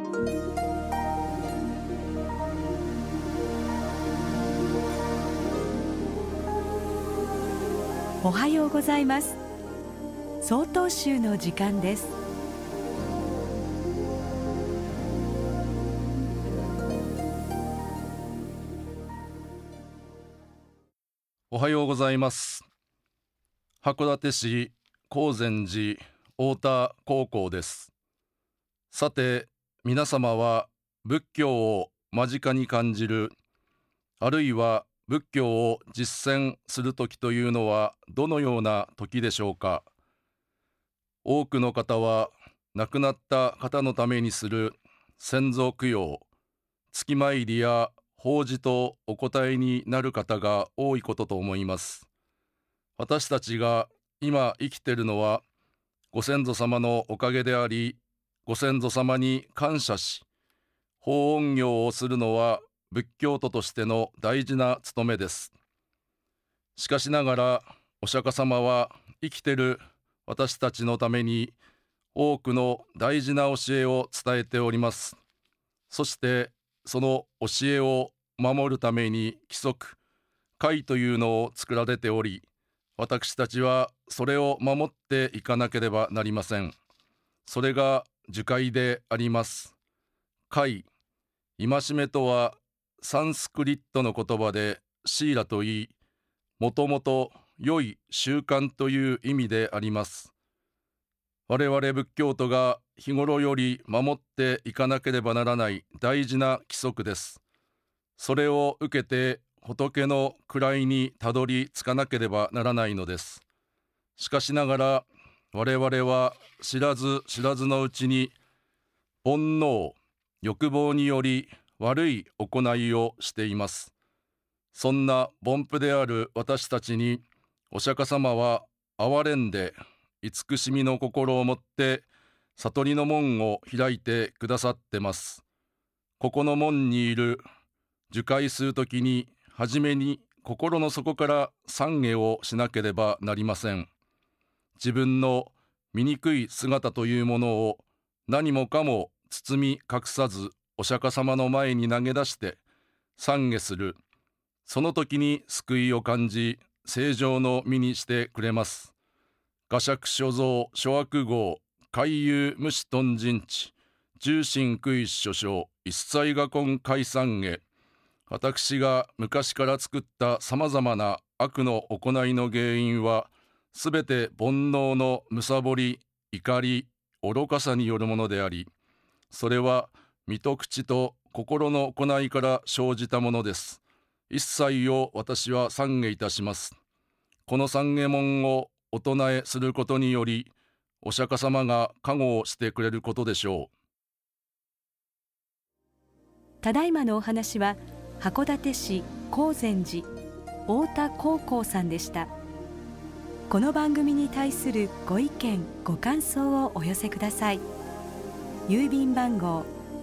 おはようございます。曹洞宗の時間です。 おはようございます。函館市高禅寺太田高校です。さて、皆様は仏教を間近に感じる、あるいは仏教を実践するときというのはどのような時でしょうか。多くの方は亡くなった方のためにする先祖供養、月参りや法事とお答えになる方が多いことと思います。私たちが今生きているのはご先祖様のおかげであり、ご先祖様に感謝し、法恩業をするのは仏教徒としての大事な務めです。しかしながら、お釈迦様は生きている私たちのために多くの大事な教えを伝えております。そしてその教えを守るために規則、戒というのを作られており、私たちはそれを守っていかなければなりません。それが受戒であります。戒、戒めとはサンスクリットの言葉でシーラといい、もともと良い習慣という意味であります。我々仏教徒が日頃より守っていかなければならない大事な規則です。それを受けて仏の位にたどり着かなければならないのです。しかしながら我々は知らず知らずのうちに煩悩、欲望により悪い行いをしています。そんな凡夫である私たちにお釈迦様は憐れんで慈しみの心を持って悟りの門を開いてくださってます。ここの門にいる受戒するときにはじめに心の底から懺悔をしなければなりません。自分の醜い姿というものを何もかも包み隠さずお釈迦様の前に投げ出して懺悔する。その時に救いを感じ、正常の身にしてくれます。画釈所蔵諸悪号海遊無視頓人知重心苦一所掌一切が根解散へ。私が昔から作ったさまざまな悪の行いの原因はすべて煩悩の貪り、怒り、愚かさによるものであり、それは身と口と心の行いから生じたものです。一切を私は懺悔いたします。この懺悔文をお唱えすることにより、お釈迦様が加護をしてくれることでしょう。 ただいまのお話は函館市高禅寺太田高校さんでした。この番組に対するご意見ご感想をお寄せください。郵便番号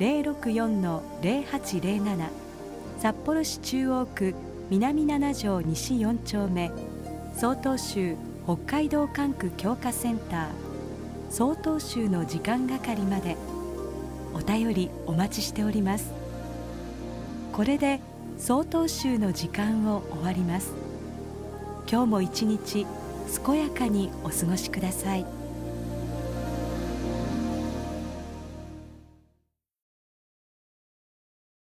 064-0807 札幌市中央区南7条西4丁目曹洞宗北海道管区教化センター曹洞宗の時間係までお便りお待ちしております。これで曹洞宗の時間を終わります。今日も一日健やかにお過ごしください。